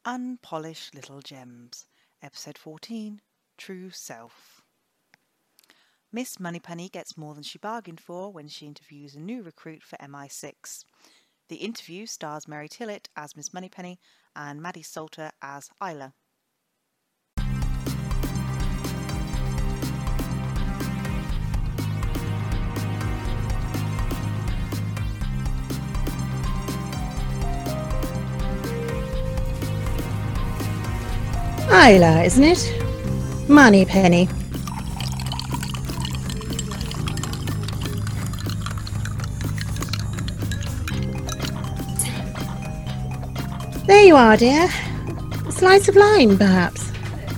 Unpolished Little Gems, Episode 14, True Self. Miss Moneypenny gets more than she bargained for when she interviews a new recruit for MI6. The interview stars Mary Tillett as Miss Moneypenny and Maddie Salter as Isla. Isla, isn't it? Moneypenny. There you are, dear. A slice of lime, perhaps.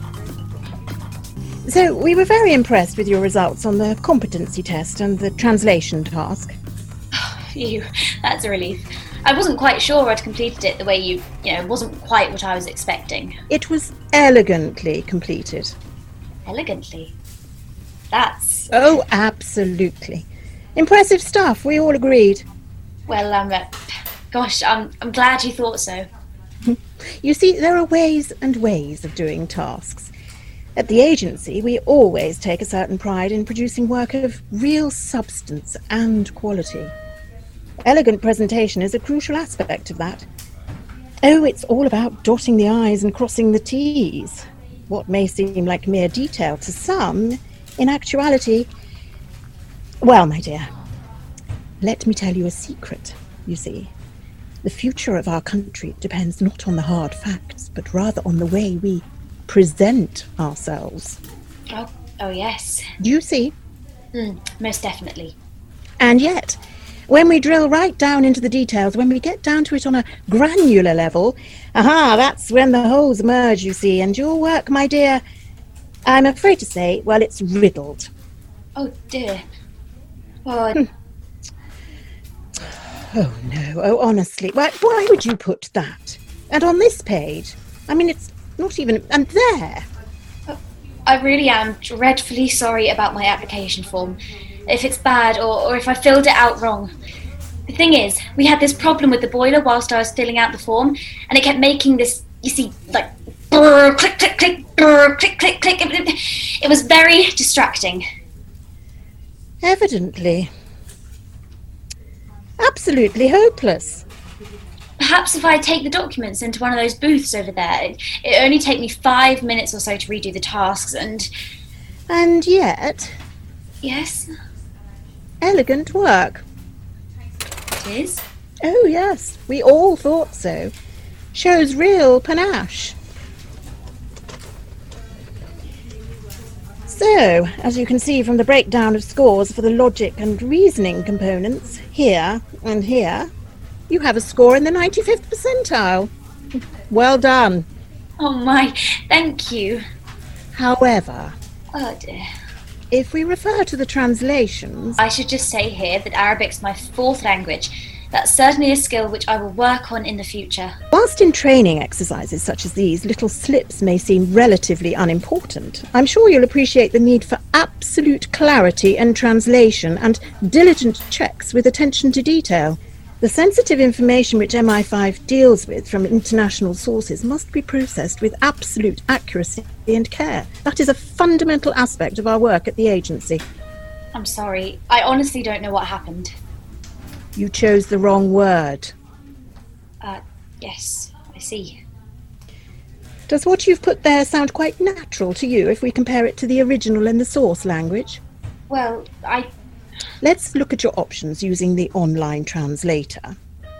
So, we were very impressed with your results on the competency test and the translation task. Phew, that's a relief. I wasn't quite sure I'd completed it the way you wasn't quite what I was expecting. It was elegantly completed. Elegantly? That's... Oh, absolutely. Impressive stuff, we all agreed. Well, I'm glad you thought so. You see, there are ways and ways of doing tasks. At the agency, we always take a certain pride in producing work of real substance and quality. Elegant presentation is a crucial aspect of that. Oh, it's all about dotting the I's and crossing the T's. What may seem like mere detail to some, in actuality... Well, my dear, let me tell you a secret, you see. The future of our country depends not on the hard facts, but rather on the way we present ourselves. Oh yes. Do you see? Most definitely. And yet... when we drill right down into the details, when we get down to it on a granular level, that's when the holes emerge, you see. And your work, my dear, I'm afraid to say, well, it's riddled. Oh, dear. Oh, Oh, no. Oh, honestly. Why would you put that? And on this page? I mean, it's not even... And there! I really am dreadfully sorry about my application form. If it's bad or if I filled it out wrong. The thing is, we had this problem with the boiler whilst I was filling out the form, and it kept making this, you see, like, brr, click, click, click, brr, click, click, click. It was very distracting. Evidently. Absolutely hopeless. Perhaps if I take the documents into one of those booths over there, it only take me 5 minutes or so to redo the tasks, and... And yet... Yes? Elegant work. It is? Oh, yes. We all thought so. Shows real panache. So, as you can see from the breakdown of scores for the logic and reasoning components, here and here, you have a score in the 95th percentile. Well done. Oh my, thank you. However... Oh dear. If we refer to the translations... I should just say here that Arabic's my fourth language. That's certainly a skill which I will work on in the future. Whilst in training exercises such as these, little slips may seem relatively unimportant, I'm sure you'll appreciate the need for absolute clarity in translation and diligent checks with attention to detail. The sensitive information which MI5 deals with from international sources must be processed with absolute accuracy and care. That is a fundamental aspect of our work at the agency. I'm sorry. I honestly don't know what happened. You chose the wrong word. Yes, I see. Does what you've put there sound quite natural to you if we compare it to the original in the source language? Well, Let's look at your options using the online translator.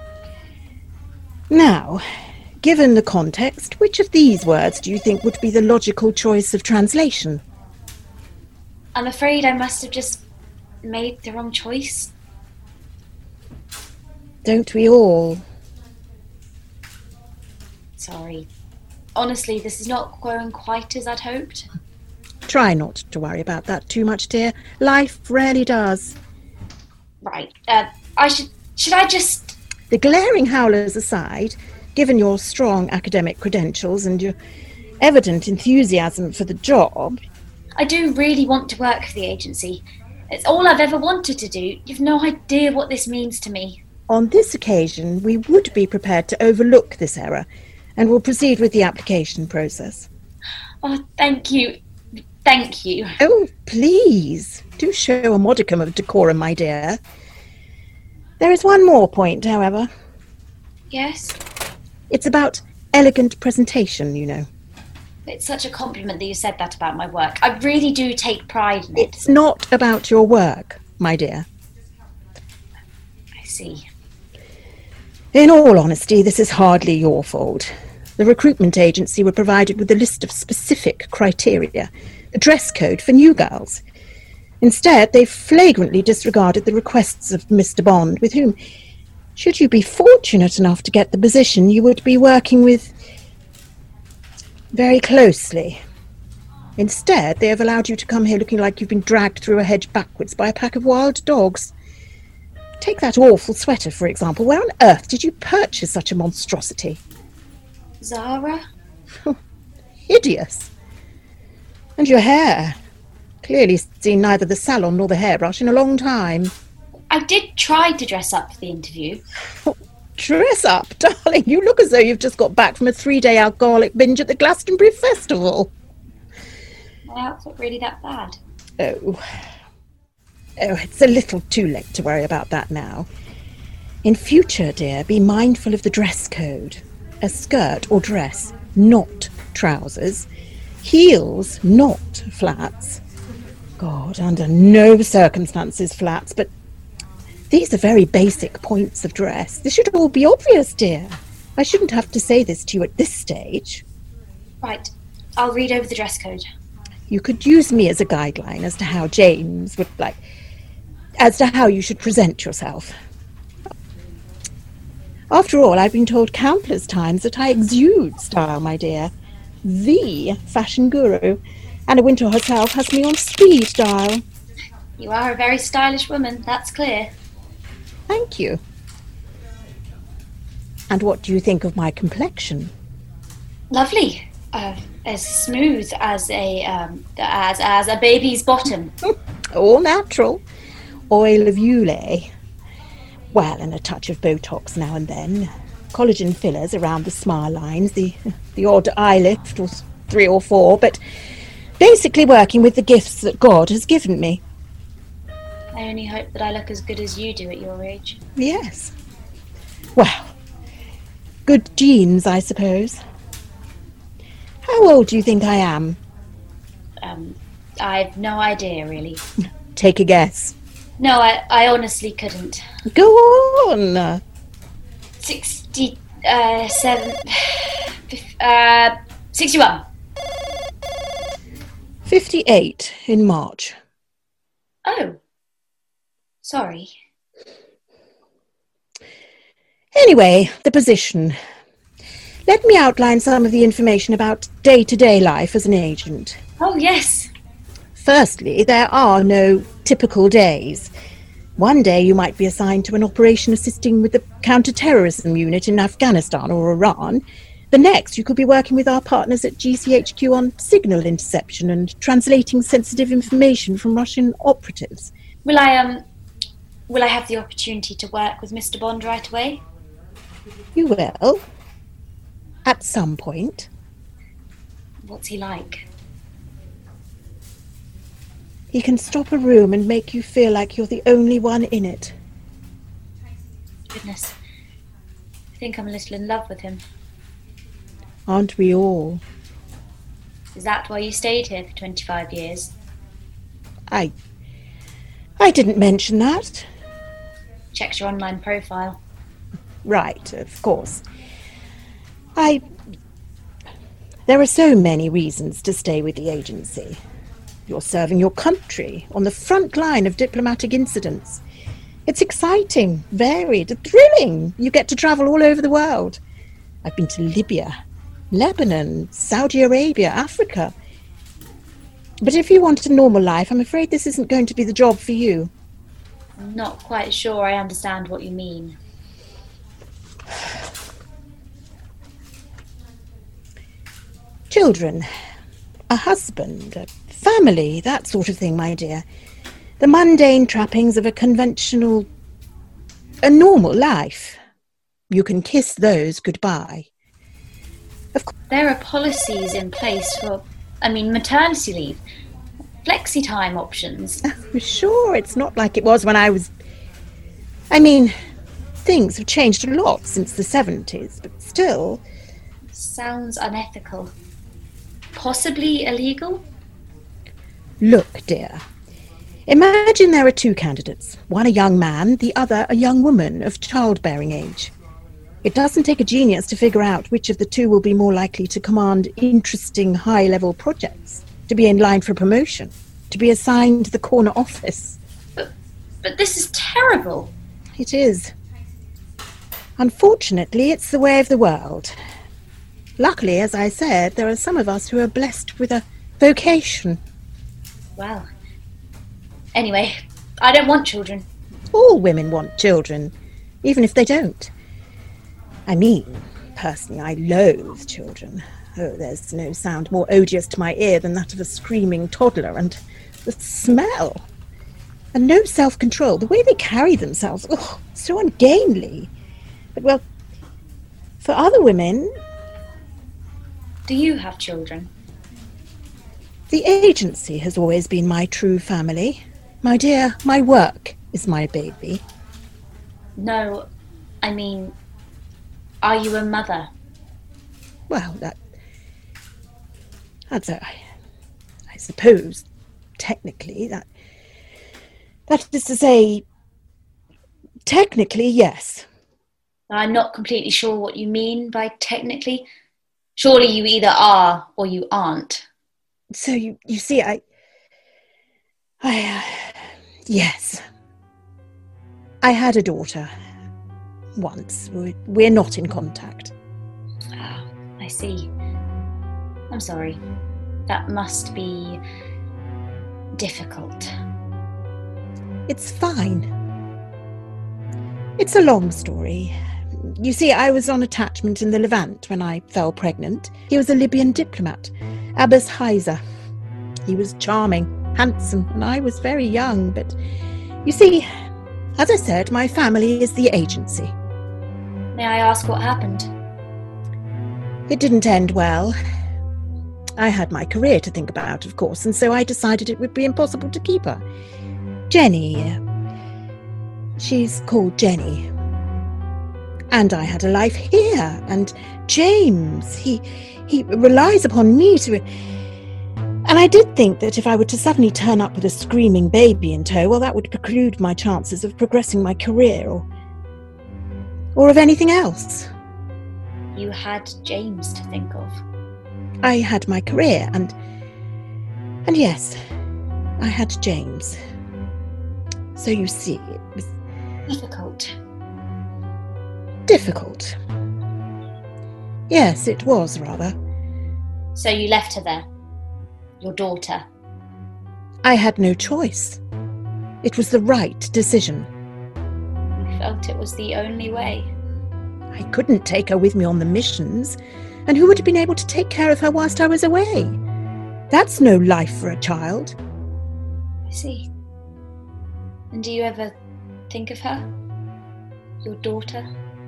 Now, given the context, which of these words do you think would be the logical choice of translation? I'm afraid I must have just made the wrong choice. Don't we all? Sorry. Honestly, this is not going quite as I'd hoped. Try not to worry about that too much, dear. Life rarely does. Right. Should I just... The glaring howlers aside, given your strong academic credentials and your evident enthusiasm for the job... I do really want to work for the agency. It's all I've ever wanted to do. You've no idea what this means to me. On this occasion, we would be prepared to overlook this error, and we'll proceed with the application process. Oh, thank you. Thank you. Oh, please, do show a modicum of decorum, my dear. There is one more point, however. Yes? It's about elegant presentation, you know. It's such a compliment that you said that about my work. I really do take pride in it. It's not about your work, my dear. I see. In all honesty, this is hardly your fault. The recruitment agency were provided with a list of specific criteria, a dress code for new girls. Instead, they flagrantly disregarded the requests of Mr. Bond, with whom, should you be fortunate enough to get the position, you would be working with very closely. Instead, they have allowed you to come here looking like you've been dragged through a hedge backwards by a pack of wild dogs. Take that awful sweater, for example. Where on earth did you purchase such a monstrosity? Zara? Hideous. And your hair. Clearly seen neither the salon nor the hairbrush in a long time. I did try to dress up for the interview. Dress up, darling. You look as though you've just got back from a 3-day alcoholic binge at the Glastonbury Festival. My outfit really that bad? Oh, it's a little too late to worry about that now. In future, dear, be mindful of the dress code. A skirt or dress, not trousers. Heels, not flats. God, under no circumstances flats, but these are very basic points of dress. This should all be obvious, dear. I shouldn't have to say this to you at this stage. Right, I'll read over the dress code. You could use me as a guideline as to how James would like, as to how you should present yourself. After all, I've been told countless times that I exude style, my dear. The fashion guru. Anna Wintour herself has me on speed dial. You are a very stylish woman, that's clear. Thank you. And what do you think of my complexion? Lovely. As smooth as a baby's bottom. All natural. Oil of Ulay. Well, and a touch of Botox now and then. Collagen fillers around the smile lines, the odd eye lift, or 3 or 4, but basically working with the gifts that God has given me. I only hope that I look as good as you do at your age. Yes. Well, good genes, I suppose. How old do you think I am? I've no idea, really. Take a guess. No, I honestly couldn't. Go on. 67... 61. 58 in March. Oh. Sorry. Anyway, the position. Let me outline some of the information about day-to-day life as an agent. Oh, yes. Firstly, there are no typical days. One day you might be assigned to an operation assisting with the counter-terrorism unit in Afghanistan or Iran. The next, you could be working with our partners at GCHQ on signal interception and translating sensitive information from Russian operatives. Will I have the opportunity to work with Mr. Bond right away? You will. At some point. What's he like? He can stop a room and make you feel like you're the only one in it. Goodness. I think I'm a little in love with him. Aren't we all? Is that why you stayed here for 25 years? I didn't mention that. Checked your online profile. Right, of course. There are so many reasons to stay with the agency. You're serving your country on the front line of diplomatic incidents. It's exciting, varied, thrilling. You get to travel all over the world. I've been to Libya, Lebanon, Saudi Arabia, Africa. But if you want a normal life, I'm afraid this isn't going to be the job for you. I'm not quite sure I understand what you mean. Children, a husband, a family, that sort of thing, my dear. The mundane trappings of a normal life. You can kiss those goodbye. There are policies in place for, maternity leave, flexi-time options. Sure, it's not like it was when I was... things have changed a lot since the 70s, but still... Sounds unethical. Possibly illegal? Look, dear. Imagine there are two candidates. One a young man, the other a young woman of childbearing age. It doesn't take a genius to figure out which of the two will be more likely to command interesting high-level projects, to be in line for promotion, to be assigned the corner office. But this is terrible. It is. Unfortunately, it's the way of the world. Luckily, as I said, there are some of us who are blessed with a vocation. Well, anyway, I don't want children. All women want children, even if they don't. Personally, I loathe children. Oh, there's no sound more odious to my ear than that of a screaming toddler, and the smell. And no self-control. The way they carry themselves, so ungainly. But, well, for other women... Do you have children? The agency has always been my true family. My dear, my work is my baby. No, are you a mother? Well, I suppose, technically, that is to say, technically, yes. I'm not completely sure what you mean by technically. Surely you either are or you aren't. So you see, yes. I had a daughter once. We're not in contact. Oh, I see. I'm sorry. That must be difficult. It's fine. It's a long story. You see, I was on attachment in the Levant when I fell pregnant. He was a Libyan diplomat, Abbas Heiser. He was charming, handsome, and I was very young, but you see, as I said, my family is the agency. May I ask what happened? It didn't end well. I had my career to think about, of course, and so I decided it would be impossible to keep her. Jenny. She's called Jenny. And I had a life here, and James, he relies upon me to... And I did think that if I were to suddenly turn up with a screaming baby in tow, well, that would preclude my chances of progressing my career or of anything else. You had James to think of. I had my career, and yes, I had James. So you see, it was... Difficult. Yes, it was, rather. So you left her there? Your daughter? I had no choice. It was the right decision. You felt it was the only way? I couldn't take her with me on the missions, and who would have been able to take care of her whilst I was away? That's no life for a child. I see. And do you ever think of her? Your daughter?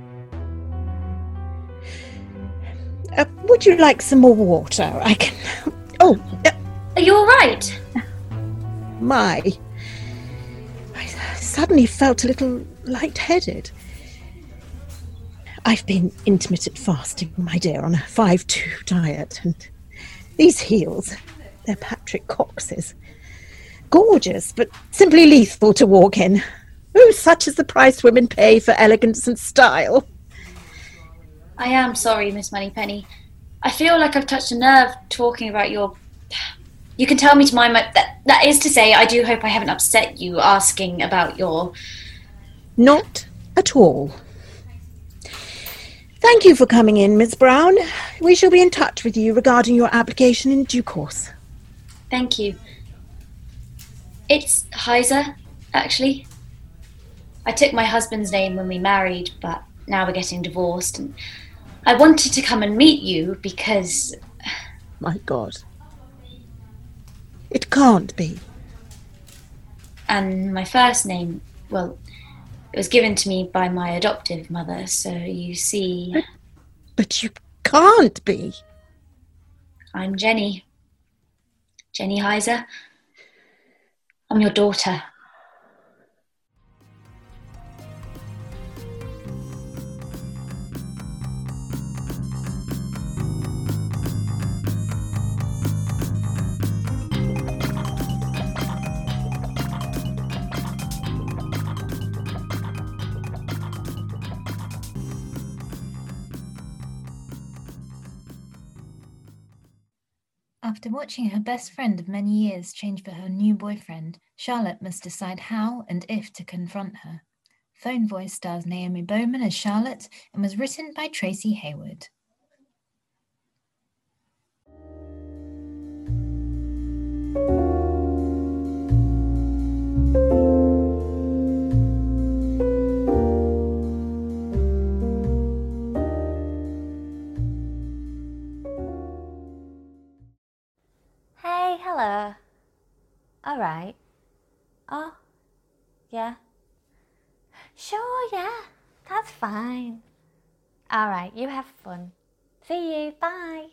Would you like some more water? I can... Oh! Are you all right? I suddenly felt a little lightheaded. I've been intermittent fasting, my dear, on a 5-2 diet, and these heels, they're Patrick Cox's. Gorgeous, but simply lethal to walk in. Oh, such is the price women pay for elegance and style. I am sorry, Miss Moneypenny. I feel like I've touched a nerve talking about your... You can tell me to mind my... That is to say, I do hope I haven't upset you asking about your... Not at all. Thank you for coming in, Miss Brown. We shall be in touch with you regarding your application in due course. Thank you. It's Heiser, actually. I took my husband's name when we married, but now we're getting divorced, and I wanted to come and meet you because... My God. It can't be. And my first name, well, it was given to me by my adoptive mother, so you see... But you can't be. I'm Jenny. Jenny Heiser. I'm your daughter. After watching her best friend of many years change for her new boyfriend, Charlotte must decide how and if to confront her. Phone Voice stars Naomi Bowman as Charlotte and was written by Tracy Hayward. Hey, hello. All right. Oh, yeah. Sure, yeah. That's fine. All right, you have fun. See you, bye.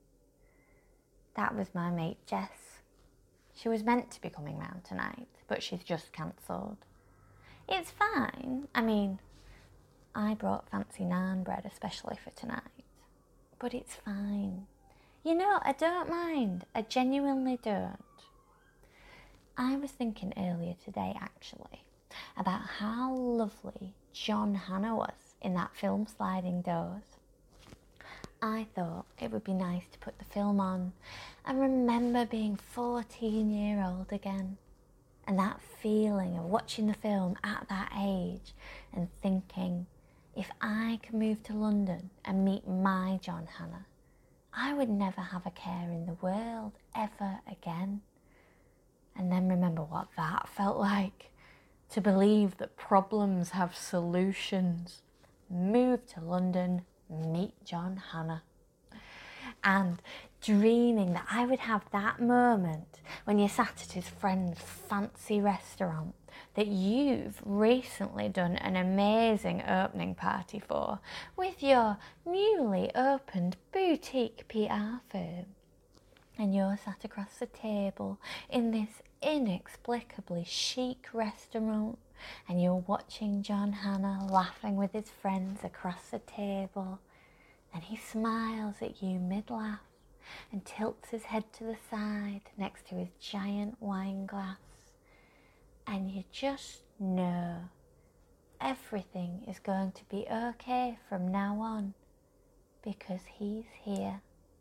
That was my mate Jess. She was meant to be coming round tonight, but she's just cancelled. It's fine. I mean, I brought fancy naan bread especially for tonight. But it's fine. You know, I don't mind. I genuinely don't. I was thinking earlier today, actually, about how lovely John Hannah was in that film Sliding Doors. I thought it would be nice to put the film on and remember being 14-year-old again. And that feeling of watching the film at that age and thinking, if I could move to London and meet my John Hannah, I would never have a care in the world ever again. And then remember what that felt like. To believe that problems have solutions. Move to London, meet John Hannah. And dreaming that I would have that moment when you sat at his friend's fancy restaurant that you've recently done an amazing opening party for with your newly opened boutique PR firm. And you're sat across the table in this inexplicably chic restaurant and you're watching John Hannah laughing with his friends across the table, and he smiles at you mid-laugh and tilts his head to the side next to his giant wine glass, and you just know everything is going to be okay from now on because he's here.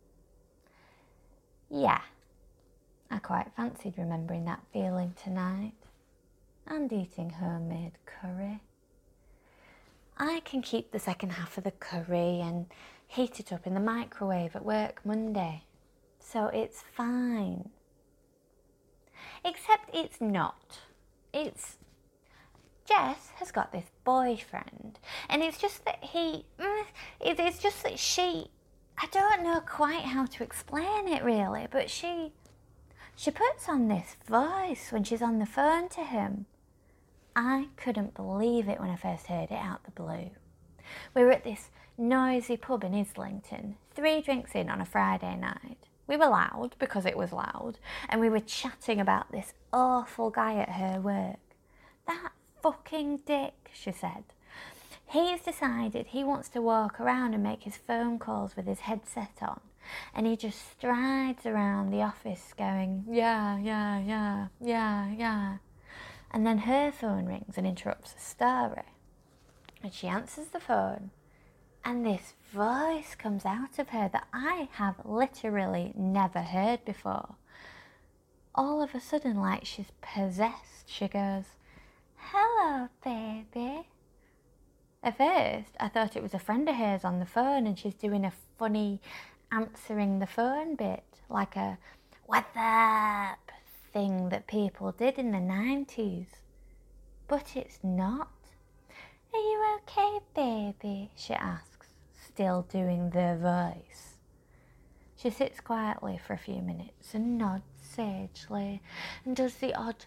Yeah, I quite fancied remembering that feeling tonight and eating homemade curry. I can keep the second half of the curry and heat it up in the microwave at work Monday, so it's fine. Except it's not. Jess has got this boyfriend, and it's just that it's just that she, I don't know quite how to explain it really, but she puts on this voice when she's on the phone to him. I couldn't believe it when I first heard it out the blue. We were at this noisy pub in Islington, 3 drinks in on a Friday night. We were loud because it was loud, and we were chatting about this awful guy at her work. That fucking dick, she said. He's decided he wants to walk around and make his phone calls with his headset on, and he just strides around the office going, yeah, yeah, yeah, yeah, yeah. And then her phone rings and interrupts the story. And she answers the phone, and this voice comes out of her that I have literally never heard before. All of a sudden, like she's possessed, she goes, "Hello, baby." At first, I thought it was a friend of hers on the phone and she's doing a funny answering the phone bit, like a "What's up?" thing that people did in the 90s. But it's not. "Are you okay, baby?" she asks, still doing the voice. She sits quietly for a few minutes and nods sagely and does the odd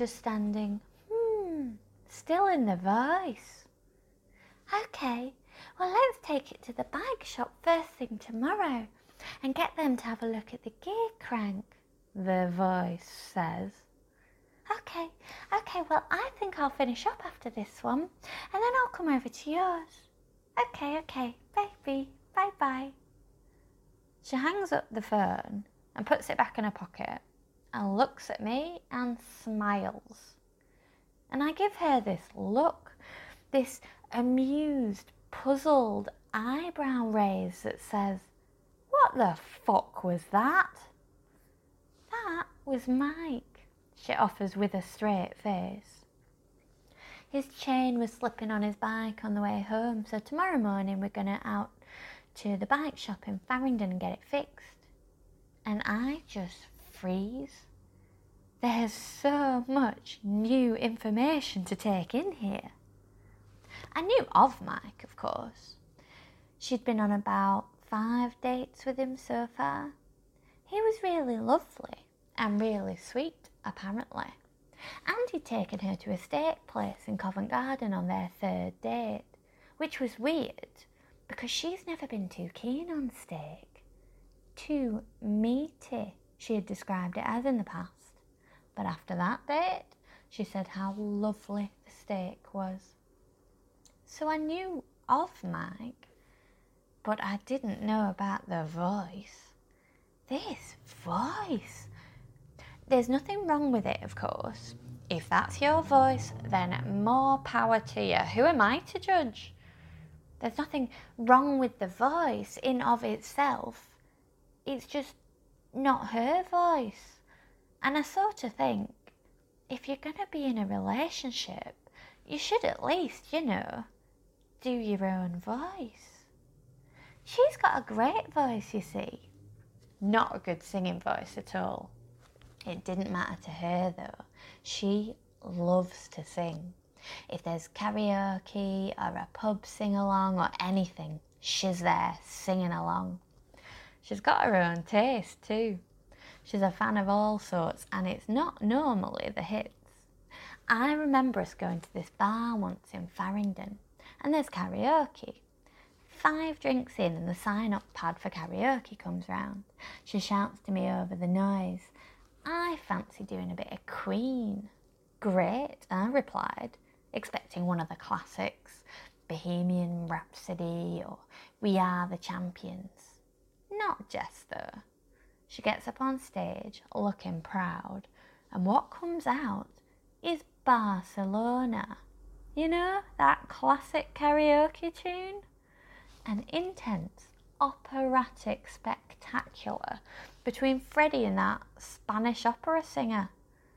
understanding still in the voice. "Okay, Well, let's take it to the bike shop first thing tomorrow and get them to have a look at the gear crank, the voice says. Okay, well, I think I'll finish up after this one, and then I'll come over to yours. Okay, baby, bye-bye. She hangs up the phone and puts it back in her pocket and looks at me and smiles. And I give her this look, this amused, puzzled eyebrow raise that says, "What the fuck was that?" "That was Mike," she offers with a straight face. "His chain was slipping on his bike on the way home, so tomorrow morning we're going out to the bike shop in Farringdon and get it fixed." And I just freeze. There's so much new information to take in here. I knew of Mike, of course. She'd been on about 5 dates with him so far. He was really lovely and really sweet, apparently. And he'd taken her to a steak place in Covent Garden on their 3rd date, which was weird because she's never been too keen on steak. Too meaty, she had described it as in the past. But after that date, she said how lovely the steak was. So I knew of Mike, but I didn't know about the voice. This voice. There's nothing wrong with it, of course. If that's your voice, then more power to you. Who am I to judge? There's nothing wrong with the voice in of itself. It's just not her voice. And I sort of think, if you're going to be in a relationship, you should at least, do your own voice. She's got a great voice, you see. Not a good singing voice at all. It didn't matter to her, though. She loves to sing. If there's karaoke or a pub sing-along or anything, she's there singing along. She's got her own taste, too. She's a fan of all sorts, and it's not normally the hits. I remember us going to this bar once in Farringdon, and there's karaoke. 5 drinks in and the sign-up pad for karaoke comes round. She shouts to me over the noise, "I fancy doing a bit of Queen." "Great," I replied, expecting one of the classics, Bohemian Rhapsody or We Are the Champions. Not Jess, though. She gets up on stage, looking proud, and what comes out is Barcelona. You know, that classic karaoke tune? An intense, operatic spectacular between Freddie and that Spanish opera singer.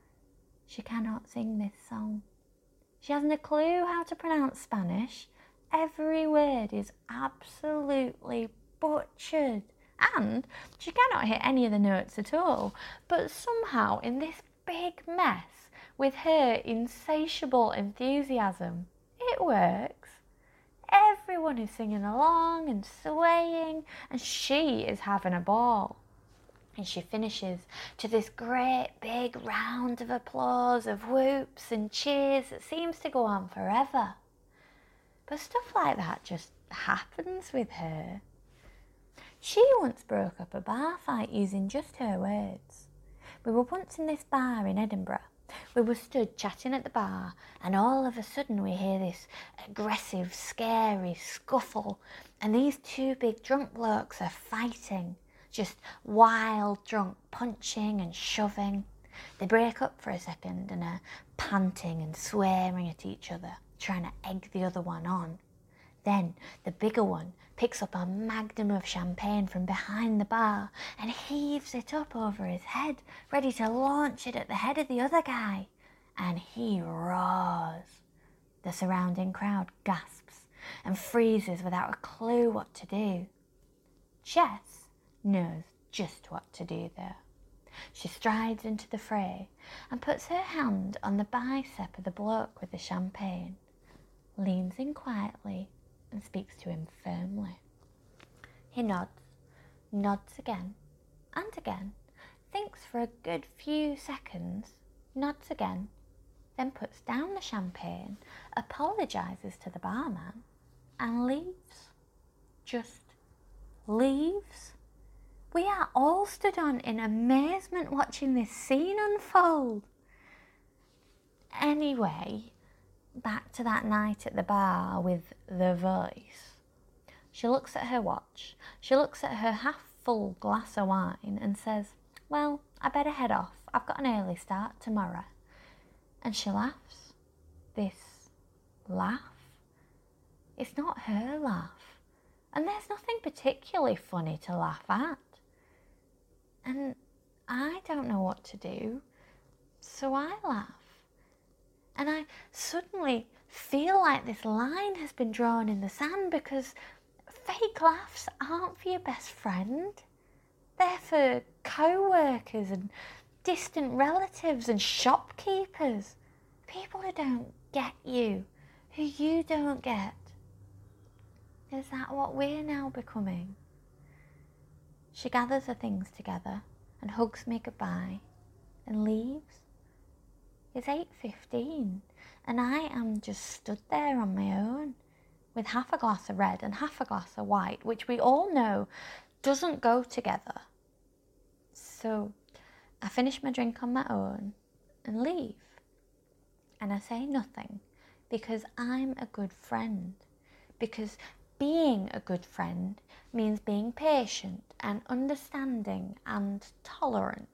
She cannot sing this song. She hasn't a clue how to pronounce Spanish. Every word is absolutely butchered. And she cannot hit any of the notes at all. But somehow, in this big mess, with her insatiable enthusiasm, it works. Everyone is singing along and swaying, and she is having a ball. And she finishes to this great big round of applause, of whoops and cheers that seems to go on forever. But stuff like that just happens with her. She once broke up a bar fight using just her words. We were once in this bar in Edinburgh. We were stood chatting at the bar, and all of a sudden we hear this aggressive, scary scuffle, and these 2 big drunk blokes are fighting. Just wild drunk, punching and shoving. They break up for a second and are panting and swearing at each other, trying to egg the other one on. Then the bigger one picks up a magnum of champagne from behind the bar and heaves it up over his head, ready to launch it at the head of the other guy. And he roars. The surrounding crowd gasps and freezes without a clue what to do. Jess knows just what to do, though. She strides into the fray and puts her hand on the bicep of the bloke with the champagne, leans in quietly and speaks to him firmly. He nods again and again, thinks for a good few seconds, nods again, then puts down the champagne, apologises to the barman, and leaves. Just leaves. We are all stood on in amazement watching this scene unfold. Anyway, back to that night at the bar with the voice. She looks at her watch. She looks at her half-full glass of wine and says, well, I better head off. I've got an early start tomorrow. And she laughs. This laugh. It's not her laugh. And there's nothing particularly funny to laugh at. And I don't know what to do, so I laugh. And I suddenly feel like this line has been drawn in the sand, because fake laughs aren't for your best friend. They're for co-workers and distant relatives and shopkeepers. People who don't get you, who you don't get. Is that what we're now becoming? She gathers her things together and hugs me goodbye and leaves. It's 8:15 and I am just stood there on my own with half a glass of red and half a glass of white, which we all know doesn't go together. So I finish my drink on my own and leave. And I say nothing because I'm a good friend. Because being a good friend means being patient and understanding and tolerant.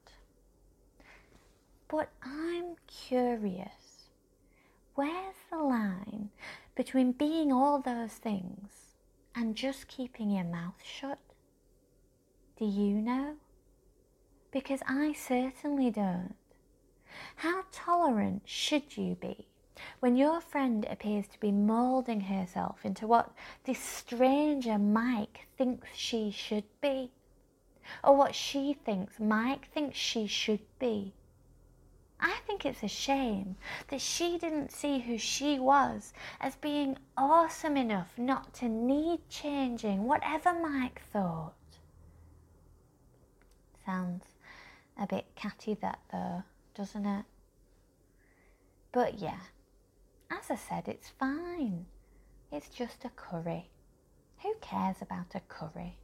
But I'm curious. Where's the line between being all those things and just keeping your mouth shut? Do you know? Because I certainly don't. How tolerant should you be when your friend appears to be moulding herself into what this stranger Mike thinks she should be? Or what she thinks Mike thinks she should be? I think it's a shame that she didn't see who she was as being awesome enough not to need changing, whatever Mike thought. Sounds a bit catty that though, doesn't it? But yeah, as I said, it's fine. It's just a curry. Who cares about a curry?